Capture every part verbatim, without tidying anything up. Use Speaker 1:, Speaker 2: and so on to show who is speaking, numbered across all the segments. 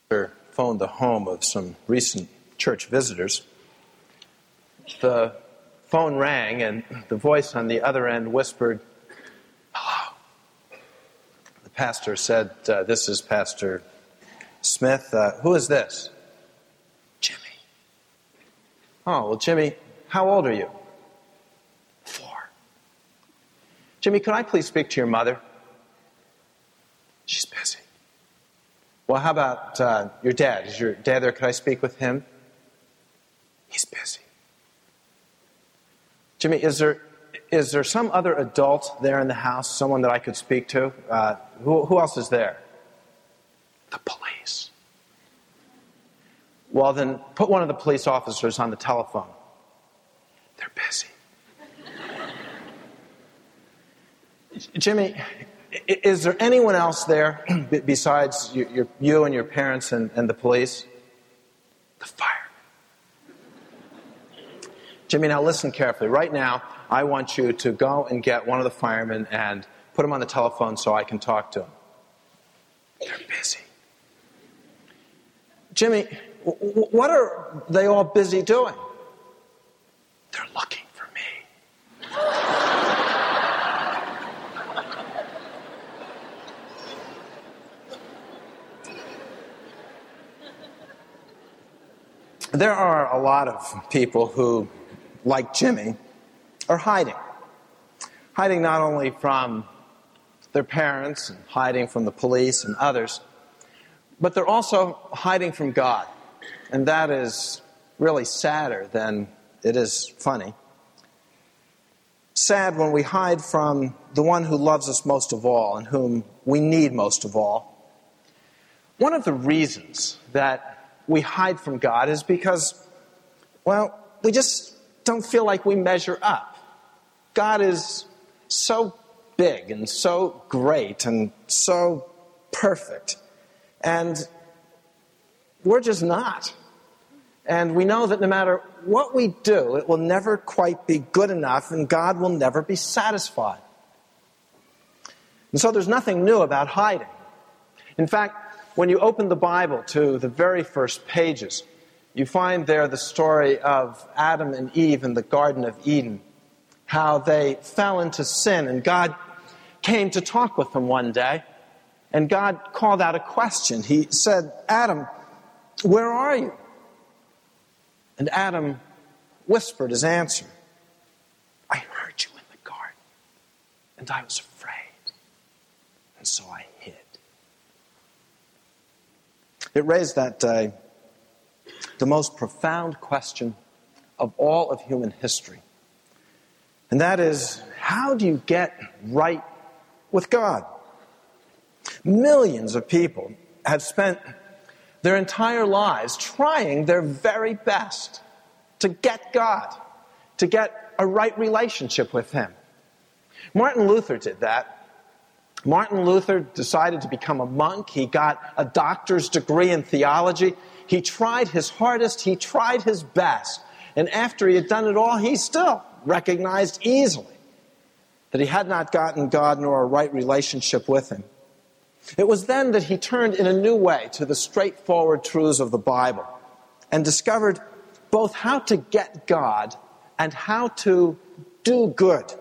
Speaker 1: Phoned the home of some recent church visitors. The phone rang, and the voice on the other end whispered, "Hello." The pastor said, uh, "This is Pastor Smith. Uh, who is this?" "Jimmy." "Oh, well, Jimmy, how old are you?" "Four." "Jimmy, could I please speak to your mother?" "She's busy." "Well, how about uh, your dad? Is your dad there? Could I speak with him?" "He's busy." "Jimmy, is there is there some other adult there in the house, someone that I could speak to? Uh, who, who else is there?" "The police." "Well, then put one of the police officers on the telephone." "They're busy." "Jimmy, is there anyone else there besides you, your, you and your parents and, and the police?" "The fire." "Jimmy, now listen carefully. Right now, I want you to go and get one of the firemen and put him on the telephone so I can talk to him." "They're busy." "Jimmy, w- what are they all busy doing?" "They're looking for me." There are a lot of people who, like Jimmy, are hiding. Hiding not only from their parents and hiding from the police and others, but they're also hiding from God. And that is really sadder than it is funny. Sad when we hide from the one who loves us most of all and whom we need most of all. One of the reasons that we hide from God is because, well, we just don't feel like we measure up. God is so big and so great and so perfect. And we're just not. And we know that no matter what we do, it will never quite be good enough, and God will never be satisfied. And so there's nothing new about hiding. In fact, when you open the Bible to the very first pages, you find there the story of Adam and Eve in the Garden of Eden, how they fell into sin, and God came to talk with them one day, and God called out a question. He said, "Adam, where are you?" And Adam whispered his answer, "I heard you in the garden, and I was afraid, and so I hid." It raised that day the most profound question of all of human history. And that is, how do you get right with God? Millions of people have spent their entire lives trying their very best to get God, to get a right relationship with Him. Martin Luther did that. Martin Luther decided to become a monk. He got a doctor's degree in theology. He tried his hardest. He tried his best. And after he had done it all, he still recognized easily that he had not gotten God nor a right relationship with Him. It was then that he turned in a new way to the straightforward truths of the Bible and discovered both how to get God and how to do good.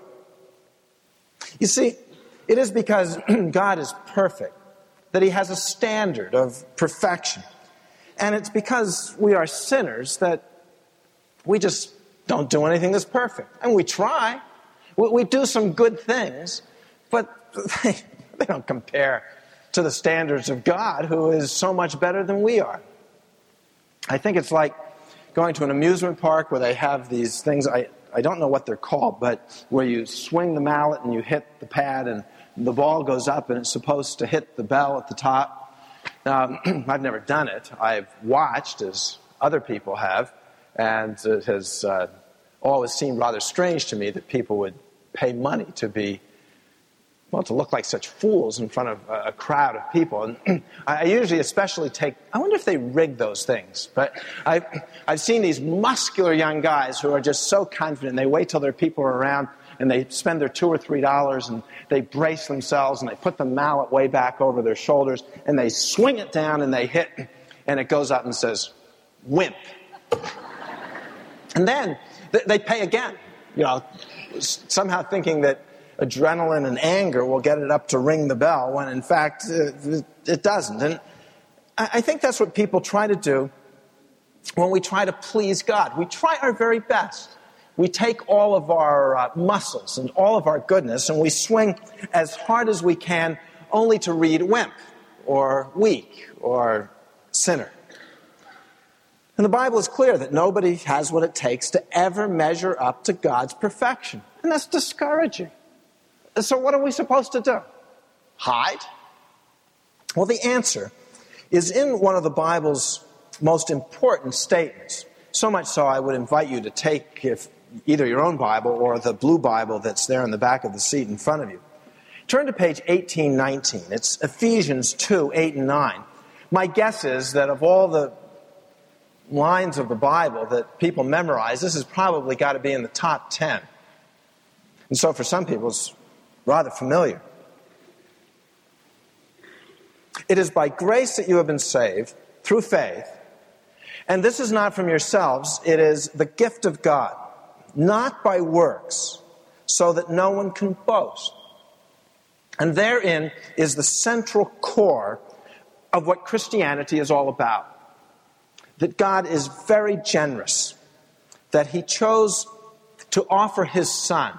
Speaker 1: You see, it is because God is perfect that He has a standard of perfection. And it's because we are sinners that we just don't do anything that's perfect. And we try. We, we do some good things, but they, they don't compare to the standards of God, who is so much better than we are. I think it's like going to an amusement park where they have these things, I, I don't know what they're called, but where you swing the mallet and you hit the pad and the ball goes up and it's supposed to hit the bell at the top. Now, I've never done it. I've watched, as other people have, and it has uh, always seemed rather strange to me that people would pay money to be, well, to look like such fools in front of a crowd of people. And I usually especially take, I wonder if they rig those things. But I've, I've seen these muscular young guys who are just so confident. They wait till there are people around and they spend their two or three dollars and they brace themselves and they put the mallet way back over their shoulders and they swing it down and they hit. and it goes up and says, wimp. And then th- they pay again, you know, somehow thinking that adrenaline and anger will get it up to ring the bell, when in fact uh, it doesn't. And I-, I think that's what people try to do when we try to please God. We try our very best. We take all of our uh, muscles and all of our goodness and we swing as hard as we can only to read wimp or weak or sinner. And the Bible is clear that nobody has what it takes to ever measure up to God's perfection. And that's discouraging. So what are we supposed to do? Hide? Well, the answer is in one of the Bible's most important statements. So much so I would invite you to take if either your own Bible or the blue Bible that's there in the back of the seat in front of you. Turn to page eighteen nineteen. It's Ephesians two, eight and nine. My guess is that of all the lines of the Bible that people memorize, this has probably got to be in the top ten. And so for some people it's rather familiar. It is by grace that you have been saved through faith, and this is not from yourselves, it is the gift of God, not by works, so that no one can boast. And therein is the central core of what Christianity is all about. That God is very generous, that He chose to offer His Son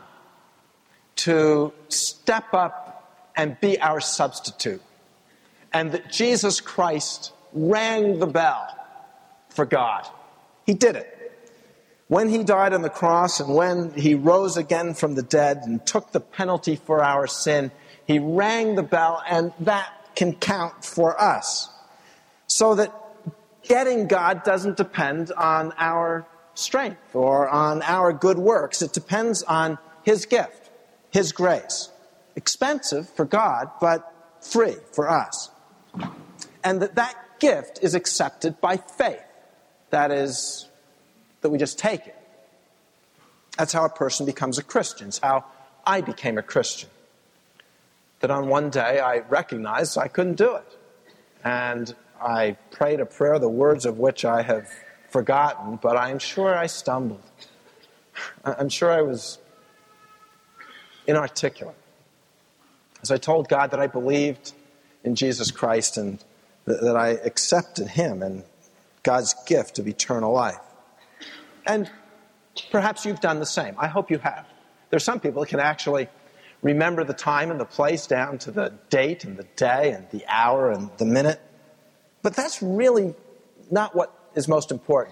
Speaker 1: to step up and be our substitute, and that Jesus Christ rang the bell for God. He did it. When He died on the cross and when He rose again from the dead and took the penalty for our sin, He rang the bell, and that can count for us. So that getting God doesn't depend on our strength or on our good works. It depends on His gift, His grace. Expensive for God, but free for us. And that that gift is accepted by faith. That is, that we just take it. That's how a person becomes a Christian. It's how I became a Christian. That on one day I recognized I couldn't do it. And I prayed a prayer, the words of which I have forgotten, but I'm sure I stumbled. I'm sure I was inarticulate. As I told God that I believed in Jesus Christ and th- that I accepted Him and God's gift of eternal life. And perhaps you've done the same. I hope you have. There's some people that can actually remember the time and the place down to the date and the day and the hour and the minute. But that's really not what is most important.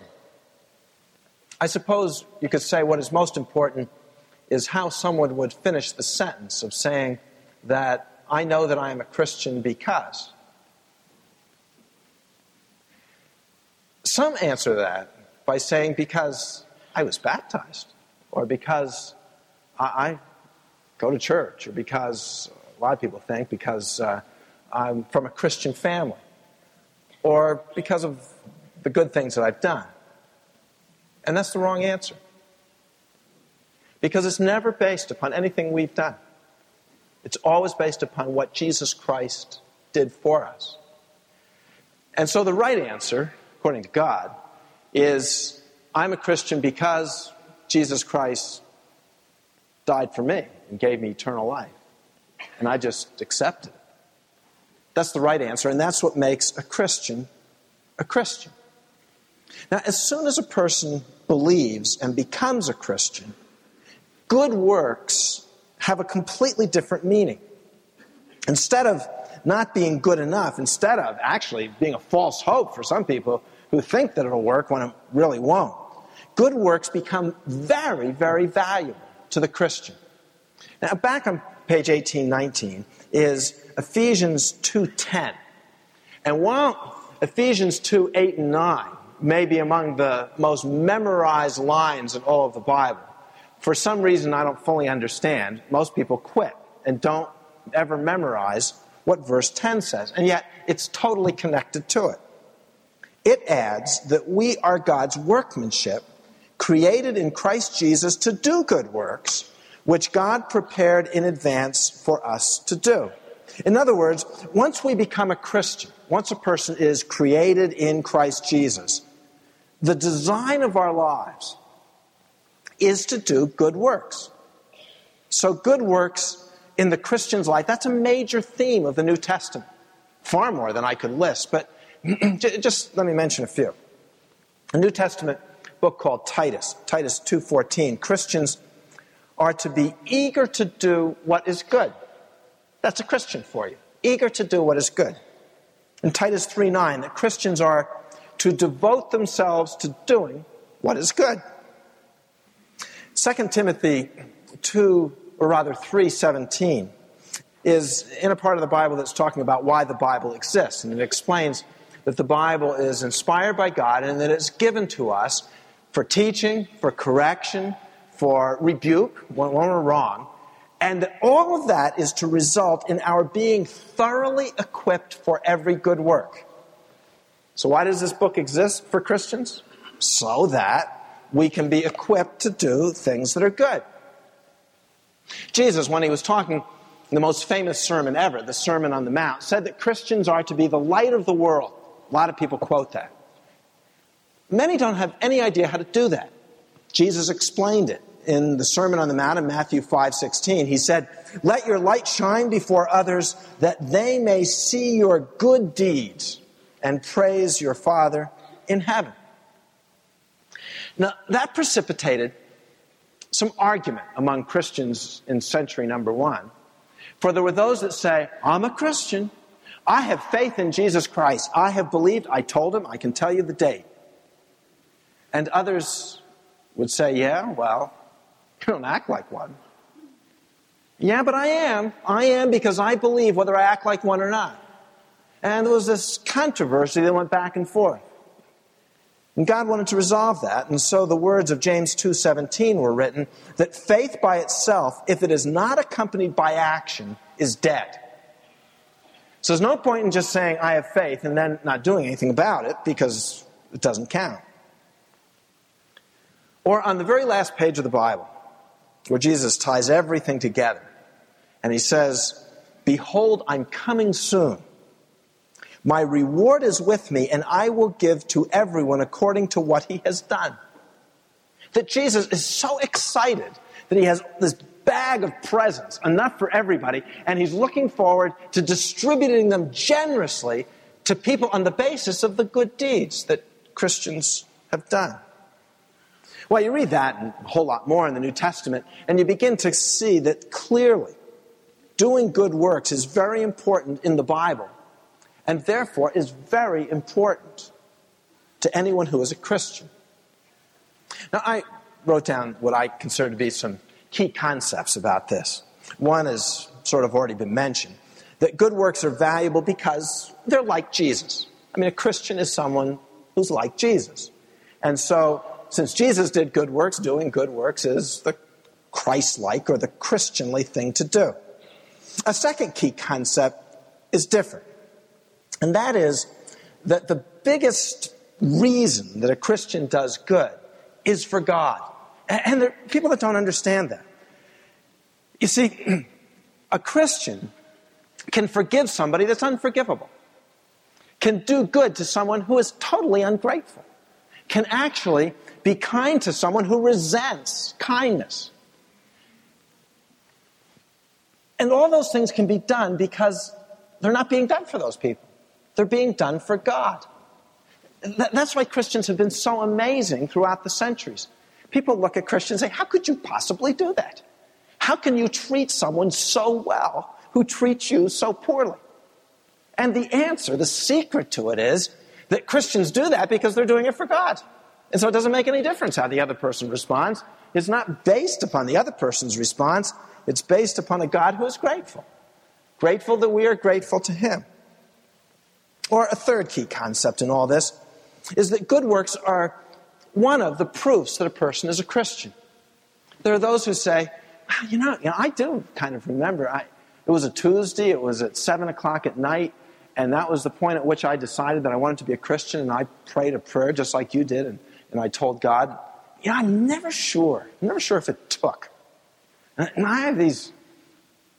Speaker 1: I suppose you could say what is most important is how someone would finish the sentence of saying that I know that I am a Christian because. Some answer that by saying because I was baptized, or because I, I go to church, or because, a lot of people think, because uh, I'm from a Christian family, or because of the good things that I've done. And that's the wrong answer. Because it's never based upon anything we've done. It's always based upon what Jesus Christ did for us. And so the right answer, according to God, is I'm a Christian because Jesus Christ died for me and gave me eternal life. And I just accepted it. That's the right answer, and that's what makes a Christian a Christian. Now, as soon as a person believes and becomes a Christian, good works have a completely different meaning. Instead of not being good enough, instead of actually being a false hope for some people who think that it'll work when it really won't, good works become very, very valuable to the Christian. Now, back on page eighteen nineteen is Ephesians two ten. And while Ephesians two eight and nine may be among the most memorized lines in all of the Bible, for some reason I don't fully understand, most people quit and don't ever memorize what verse ten says. And yet it's totally connected to it. It adds that we are God's workmanship, created in Christ Jesus to do good works, which God prepared in advance for us to do. In other words, once we become a Christian, once a person is created in Christ Jesus, the design of our lives is to do good works. So good works in the Christian's life, that's a major theme of the New Testament. Far more than I could list, but just let me mention a few. A New Testament book called Titus, Titus two fourteen. Christians are to be eager to do what is good. That's a Christian for you. Eager to do what is good. In Titus three nine, that Christians are to devote themselves to doing what is good. Second Timothy two, or rather three seventeen, is in a part of the Bible that's talking about why the Bible exists. And it explains that the Bible is inspired by God and that it's given to us for teaching, for correction, for rebuke when we're wrong. And that all of that is to result in our being thoroughly equipped for every good work. So why does this book exist for Christians? So that we can be equipped to do things that are good. Jesus, when he was talking the most famous sermon ever, the Sermon on the Mount, said that Christians are to be the light of the world. A lot of people quote that. Many don't have any idea how to do that. Jesus explained it in the Sermon on the Mount in Matthew five sixteen. He said, "Let your light shine before others, that they may see your good deeds and praise your Father in heaven." Now, that precipitated some argument among Christians in century number one. For there were those that say, "I'm a Christian. I have faith in Jesus Christ. I have believed. I told him. I can tell you the date." And others would say, "Yeah, well, you don't act like one." "Yeah, but I am. I am because I believe whether I act like one or not." And there was this controversy that went back and forth. And God wanted to resolve that. And so the words of James two seventeen were written, that faith by itself, if it is not accompanied by action, is dead. So there's no point in just saying, "I have faith," and then not doing anything about it, because it doesn't count. Or on the very last page of the Bible, where Jesus ties everything together, and he says, "Behold, I'm coming soon. My reward is with me, and I will give to everyone according to what he has done." That Jesus is so excited that he has this bag of presents, enough for everybody, and he's looking forward to distributing them generously to people on the basis of the good deeds that Christians have done. Well, you read that and a whole lot more in the New Testament, and you begin to see that clearly doing good works is very important in the Bible, and therefore is very important to anyone who is a Christian. Now, I wrote down what I consider to be some key concepts about this. One has sort of already been mentioned, that good works are valuable because they're like Jesus. I mean, a Christian is someone who's like Jesus. And so, since Jesus did good works, doing good works is the Christ-like or the Christianly thing to do. A second key concept is different. And that is that the biggest reason that a Christian does good is for God. And there are people that don't understand that. You see, a Christian can forgive somebody that's unforgivable, can do good to someone who is totally ungrateful, can actually be kind to someone who resents kindness. And all those things can be done because they're not being done for those people. They're being done for God. That's why Christians have been so amazing throughout the centuries. People look at Christians and say, "How could you possibly do that? How can you treat someone so well who treats you so poorly?" And the answer, the secret to it is that Christians do that because they're doing it for God. And so it doesn't make any difference how the other person responds. It's not based upon the other person's response. It's based upon a God who is grateful. Grateful that we are grateful to him. Or a third key concept in all this is that good works are one of the proofs that a person is a Christian. There are those who say, well, you know, you know I do kind of remember. I, it was a Tuesday, it was at seven o'clock at night, and that was the point at which I decided that I wanted to be a Christian, and I prayed a prayer just like you did, and, and I told God, yeah, I'm never sure. I'm never sure if it took. And, and I have these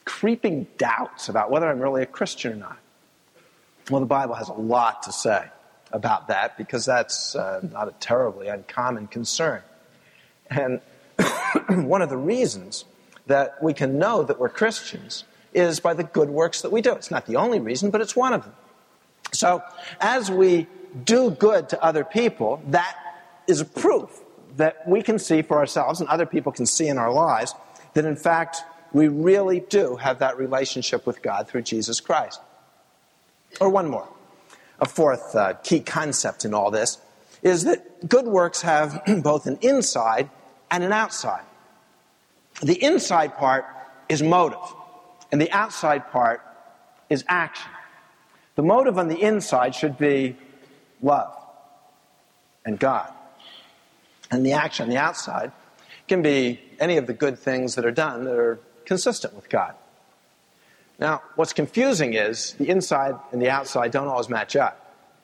Speaker 1: creeping doubts about whether I'm really a Christian or not. Well, the Bible has a lot to say about that because that's uh, not a terribly uncommon concern. And one of the reasons that we can know that we're Christians is by the good works that we do. It's not the only reason, but it's one of them. So as we do good to other people, that is a proof that we can see for ourselves and other people can see in our lives that in fact we really do have that relationship with God through Jesus Christ. Or one more. A fourth uh, key concept in all this is that good works have both an inside and an outside. The inside part is motive, and the outside part is action. The motive on the inside should be love and God. And the action on the outside can be any of the good things that are done that are consistent with God. Now, what's confusing is the inside and the outside don't always match up.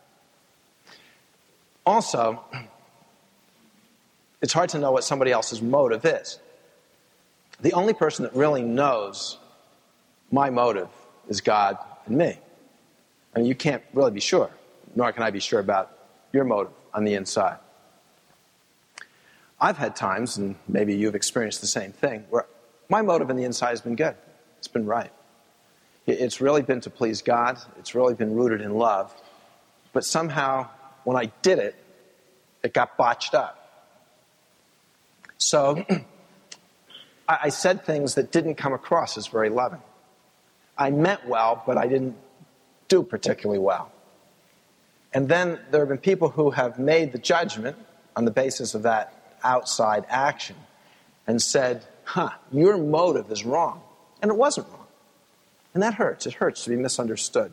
Speaker 1: Also, it's hard to know what somebody else's motive is. The only person that really knows my motive is God and me. I mean, you can't really be sure, nor can I be sure about your motive on the inside. I've had times, and maybe you've experienced the same thing, where my motive on the inside has been good. It's been right. It's really been to please God. It's really been rooted in love. But somehow, when I did it, it got botched up. So, I said things that didn't come across as very loving. I meant well, but I didn't do particularly well. And then there have been people who have made the judgment on the basis of that outside action and said, huh, your motive is wrong. And it wasn't wrong. And that hurts. It hurts to be misunderstood.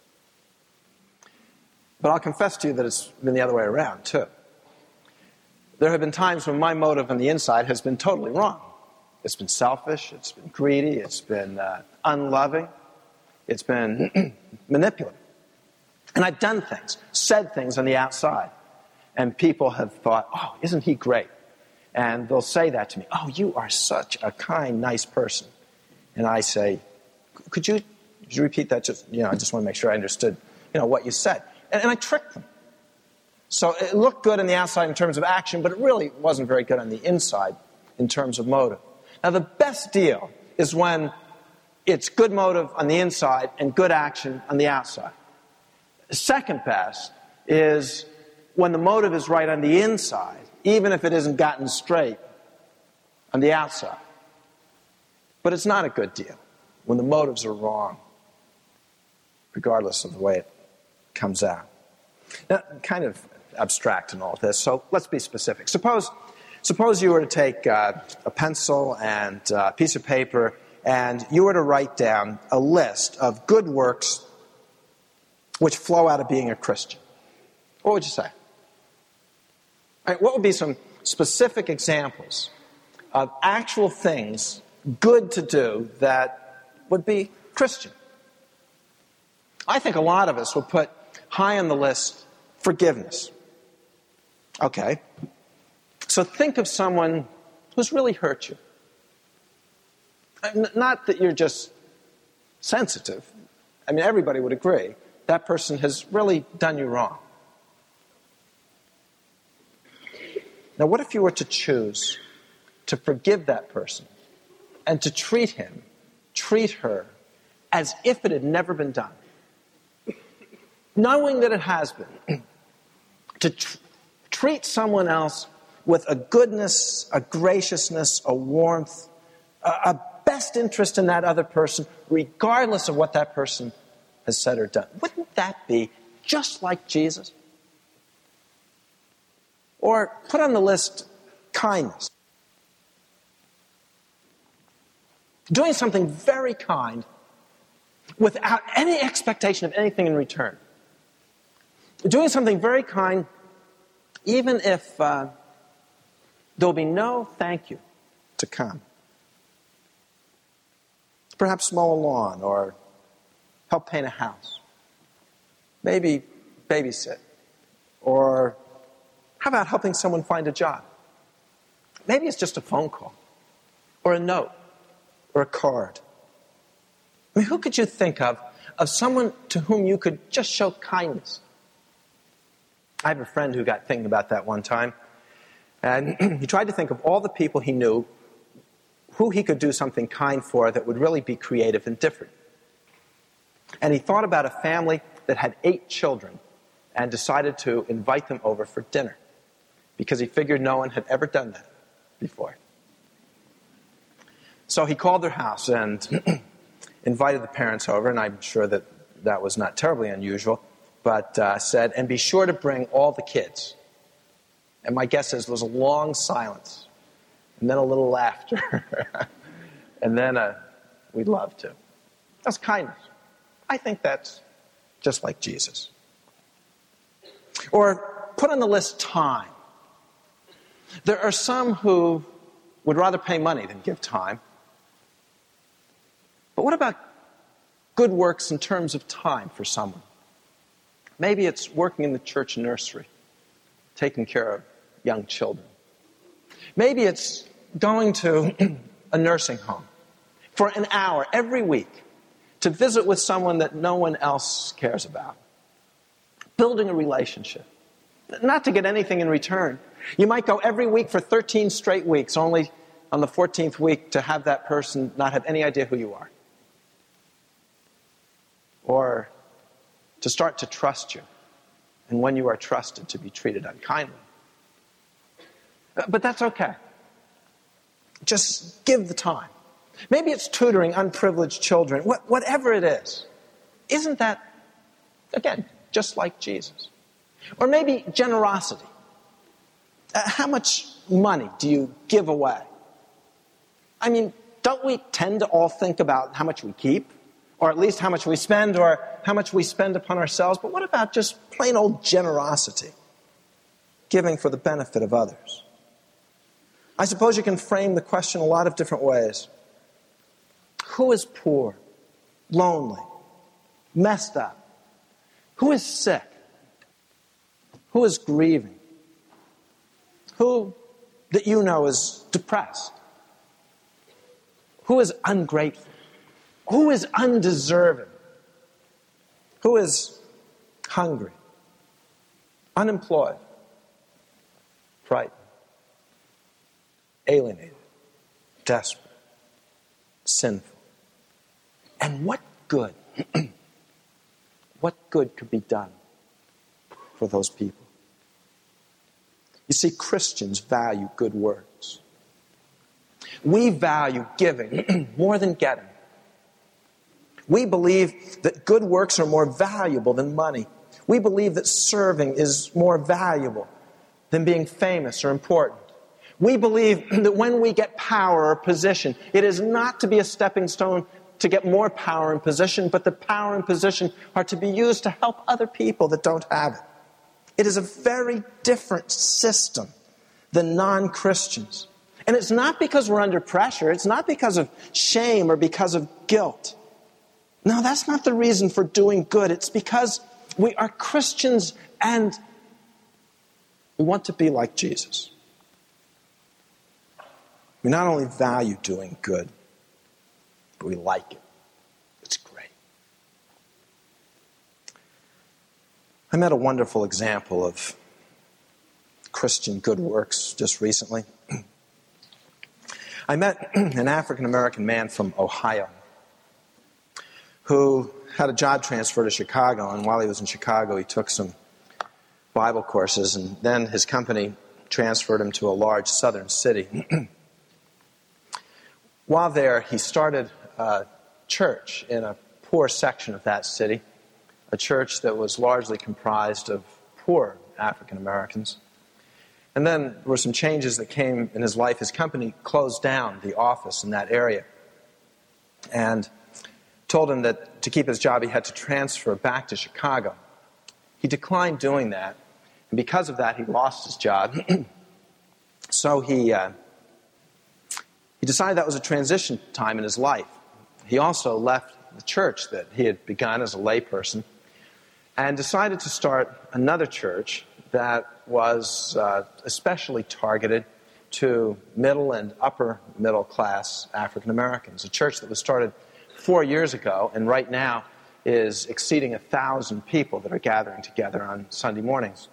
Speaker 1: But I'll confess to you that it's been the other way around, too. There have been times when my motive on the inside has been totally wrong. It's been selfish, it's been greedy, it's been uh, unloving, it's been manipulative. And I've done things, said things on the outside. And people have thought, oh, isn't he great? And they'll say that to me, oh, you are such a kind, nice person. And I say, could you, could you repeat that? Just, you know, I just want to make sure I understood, you know, what you said. And, and I tricked them. So it looked good on the outside in terms of action, but it really wasn't very good on the inside in terms of motive. Now, the best deal is when it's good motive on the inside and good action on the outside. The second best is when the motive is right on the inside, even if it isn't gotten straight on the outside. But it's not a good deal when the motives are wrong, regardless of the way it comes out. Now, kind of abstract in all this, so let's be specific. Suppose, suppose you were to take uh, a pencil and uh, a piece of paper and you were to write down a list of good works which flow out of being a Christian. What would you say? All right, what would be some specific examples of actual things good to do that would be Christian? I think a lot of us would put high on the list forgiveness. Okay. So think of someone who's really hurt you. Not that you're just sensitive. I mean, everybody would agree that person has really done you wrong. Now, what if you were to choose to forgive that person and to treat him, treat her, as if it had never been done? Knowing that it has been. To tr- treat someone else with a goodness, a graciousness, a warmth, a, a best interest in that other person, regardless of what that person has said or done. Wouldn't that be just like Jesus? Or put on the list kindness. Doing something very kind without any expectation of anything in return. Doing something very kind even if uh, there'll be no thank you to come. Perhaps mow a lawn or help paint a house. Maybe babysit. Or how about helping someone find a job? Maybe it's just a phone call or a note or a card. I mean, who could you think of, of someone to whom you could just show kindness? I have a friend who got thinking about that one time, and he tried to think of all the people he knew who he could do something kind for that would really be creative and different. And he thought about a family that had eight children and decided to invite them over for dinner because he figured no one had ever done that before. So he called their house and invited the parents over, and I'm sure that that was not terribly unusual, but uh, said, and be sure to bring all the kids. And my guess is there was a long silence, and then a little laughter, and then a, we'd love to. That's kindness. I think that's just like Jesus. Or put on the list time. There are some who would rather pay money than give time. But what about good works in terms of time for someone? Maybe it's working in the church nursery, taking care of young children. Maybe it's going to a nursing home for an hour every week to visit with someone that no one else cares about. Building a relationship. Not to get anything in return. You might go every week for thirteen straight weeks, only on the fourteenth week to have that person not have any idea who you are. Or to start to trust you. And when you are trusted, to be treated unkindly. But that's okay. Just give the time. Maybe it's tutoring unprivileged children. What, whatever it is. Isn't that, again, just like Jesus? Or maybe generosity. Uh, how much money do you give away? I mean, don't we tend to all think about how much we keep? Or at least how much we spend, or how much we spend upon ourselves. But what about just plain old generosity? Giving for the benefit of others. I suppose you can frame the question a lot of different ways. Who is poor, lonely, messed up? Who is sick? Who is grieving? Who that you know is depressed? Who is ungrateful? Who is undeserving? Who is hungry, unemployed, frightened, alienated, desperate, sinful? And what good, what good could be done for those people? You see, Christians value good works. We value giving more than getting. We believe that good works are more valuable than money. We believe that serving is more valuable than being famous or important. We believe that when we get power or position, it is not to be a stepping stone to get more power and position, but the power and position are to be used to help other people that don't have it. It is a very different system than non-Christians. And it's not because we're under pressure. It's not because of shame or because of guilt. No, that's not the reason for doing good. It's because we are Christians and we want to be like Jesus. We not only value doing good, but we like it. It's great. I met a wonderful example of Christian good works just recently. I met an African-American man from Ohio who had a job transfer to Chicago, and while he was in Chicago, he took some Bible courses, and then his company transferred him to a large southern city. While there, he started a church in a poor section of that city, a church that was largely comprised of poor African Americans. And then there were some changes that came in his life. His company closed down the office in that area and told him that to keep his job, he had to transfer back to Chicago. He declined doing that, and because of that, he lost his job. So he uh, he decided that was a transition time in his life. He also left the church that he had begun as a layperson and decided to start another church that was uh, especially targeted to middle and upper middle class African Americans, a church that was started four years ago, and right now is exceeding a thousand people that are gathering together on Sunday mornings.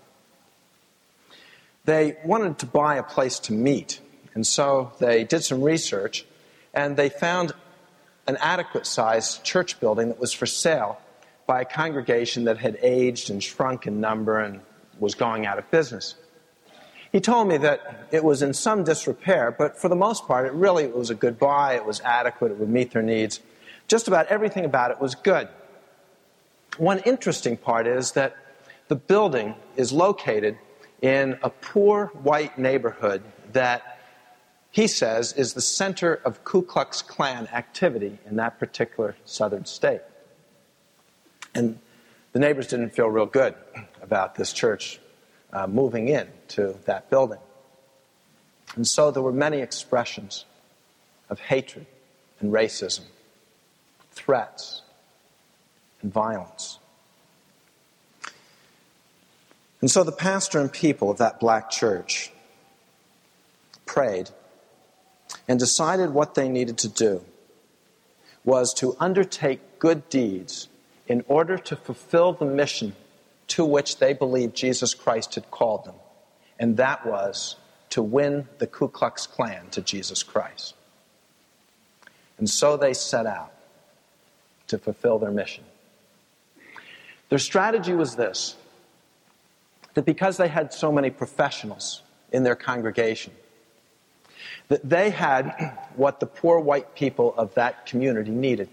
Speaker 1: They wanted to buy a place to meet, and so they did some research, and they found an adequate-sized church building that was for sale by a congregation that had aged and shrunk in number and was going out of business. He told me that it was in some disrepair, but for the most part, it really was a good buy. It was adequate. It would meet their needs. Just about everything about it was good. One interesting part is that the building is located in a poor white neighborhood that he says is the center of Ku Klux Klan activity in that particular southern state. And the neighbors didn't feel real good about this church uh, moving in to that building. And so there were many expressions of hatred and racism, threats and violence. And so the pastor and people of that black church prayed and decided what they needed to do was to undertake good deeds in order to fulfill the mission to which they believed Jesus Christ had called them. And that was to win the Ku Klux Klan to Jesus Christ. And so they set out to fulfill their mission. Their strategy was this, that because they had so many professionals in their congregation, that they had what the poor white people of that community needed.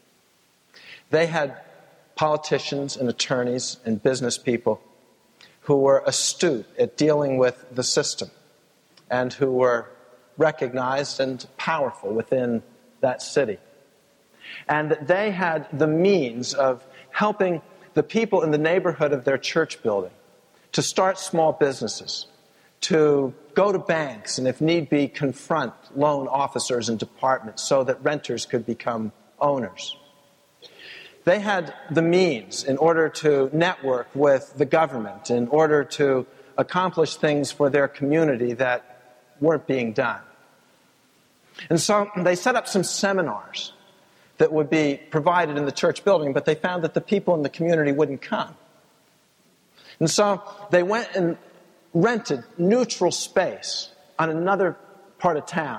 Speaker 1: They had politicians and attorneys and business people who were astute at dealing with the system and who were recognized and powerful within that city. And that they had the means of helping the people in the neighborhood of their church building to start small businesses, to go to banks and, if need be, confront loan officers and departments so that renters could become owners. They had the means in order to network with the government, in order to accomplish things for their community that weren't being done. And so they set up some seminars that would be provided in the church building, but they found that the people in the community wouldn't come. And so they went and rented neutral space on another part of town.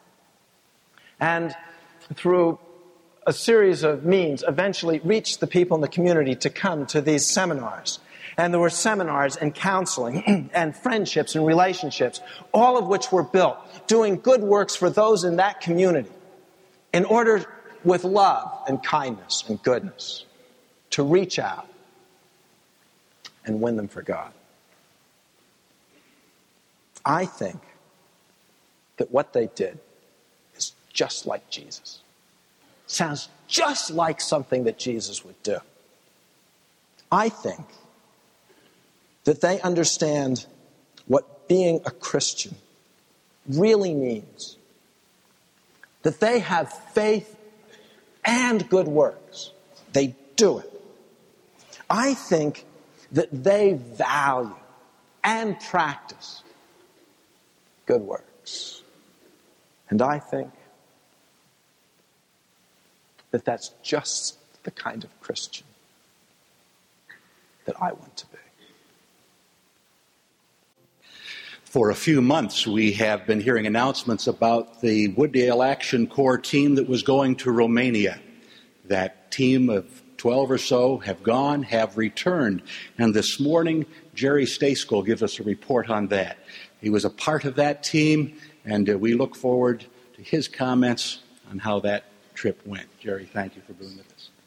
Speaker 1: And through a series of means, eventually reached the people in the community to come to these seminars. And there were seminars and counseling and friendships and relationships, all of which were built, doing good works for those in that community in order, with love and kindness and goodness, to reach out and win them for God. I think that what they did is just like Jesus. Sounds just like something that Jesus would do. I think that they understand what being a Christian really means. That they have faith and good works. They do it. I think that they value and practice good works. And I think that that's just the kind of Christian that I want to be.
Speaker 2: For a few months, we have been hearing announcements about the Wooddale Action Corps team that was going to Romania. That team of twelve or so have gone, have returned. And this morning, Jerry Stacekel gives us a report on that. He was a part of that team, and uh, we look forward to his comments on how that trip went. Jerry, thank you for being with us.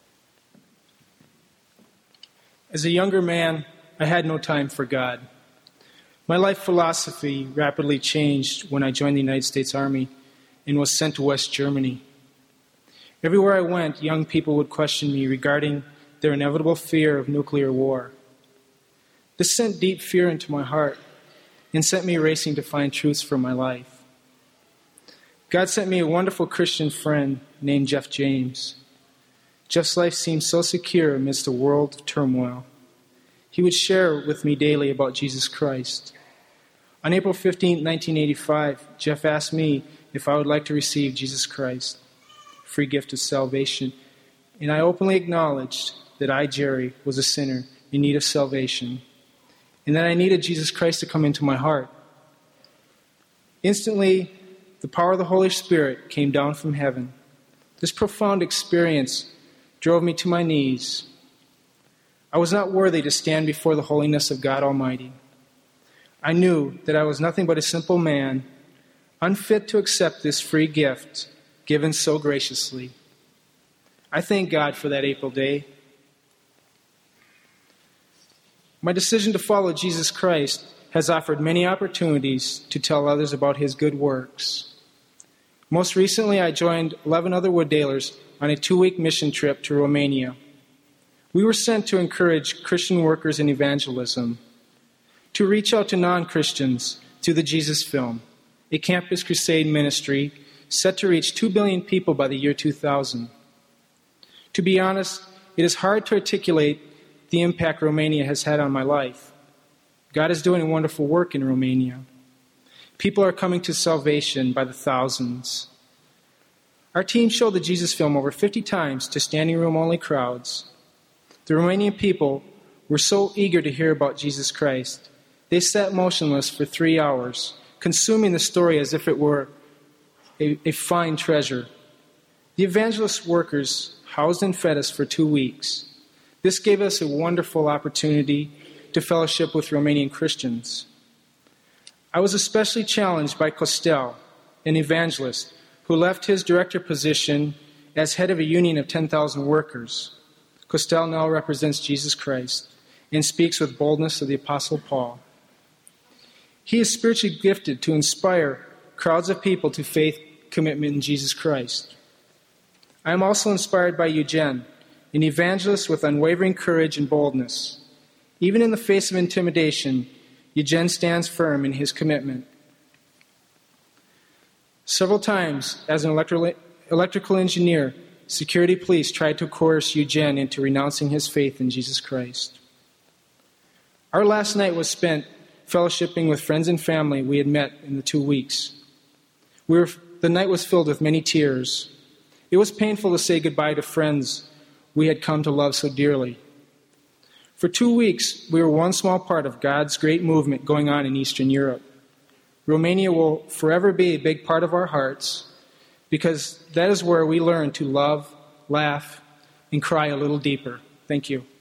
Speaker 3: As a younger man, I had no time for God. My life philosophy rapidly changed when I joined the United States Army and was sent to West Germany. Everywhere I went, young people would question me regarding their inevitable fear of nuclear war. This sent deep fear into my heart and sent me racing to find truths for my life. God sent me a wonderful Christian friend named Jeff James. Jeff's life seemed so secure amidst a world of turmoil. He would share with me daily about Jesus Christ. On April fifteenth, nineteen eighty-five, Jeff asked me if I would like to receive Jesus Christ. free gift of salvation, and I openly acknowledged that I, Jerry, was a sinner in need of salvation, and that I needed Jesus Christ to come into my heart. Instantly, the power of the Holy Spirit came down from heaven. This profound experience drove me to my knees. I was not worthy to stand before the holiness of God Almighty. I knew that I was nothing but a simple man, unfit to accept this free gift given so graciously. I thank God for that April day. My decision to follow Jesus Christ has offered many opportunities to tell others about his good works. Most recently, I joined eleven other Wooddalers on a two-week mission trip to Romania. We were sent to encourage Christian workers in evangelism, to reach out to non-Christians through the Jesus Film, a campus crusade ministry set to reach two billion people by the year two thousand. To be honest, it is hard to articulate the impact Romania has had on my life. God is doing a wonderful work in Romania. People are coming to salvation by the thousands. Our team showed the Jesus Film over fifty times to standing room only crowds. The Romanian people were so eager to hear about Jesus Christ. They sat motionless for three hours, consuming the story as if it were a, a fine treasure. The evangelist workers housed and fed us for two weeks. This gave us a wonderful opportunity to fellowship with Romanian Christians. I was especially challenged by Costel, an evangelist, who left his director position as head of a union of ten thousand workers. Costel now represents Jesus Christ and speaks with boldness of the Apostle Paul. He is spiritually gifted to inspire crowds of people to faith commitment in Jesus Christ. I am also inspired by Eugen, an evangelist with unwavering courage and boldness. Even in the face of intimidation, Eugen stands firm in his commitment. Several times, as an electri- electrical engineer, security police tried to coerce Eugen into renouncing his faith in Jesus Christ. Our last night was spent fellowshipping with friends and family we had met in the two weeks. We were, the night was filled with many tears. It was painful to say goodbye to friends we had come to love so dearly. For two weeks, we were one small part of God's great movement going on in Eastern Europe. Romania will forever be a big part of our hearts because that is where we learn to love, laugh, and cry a little deeper. Thank you.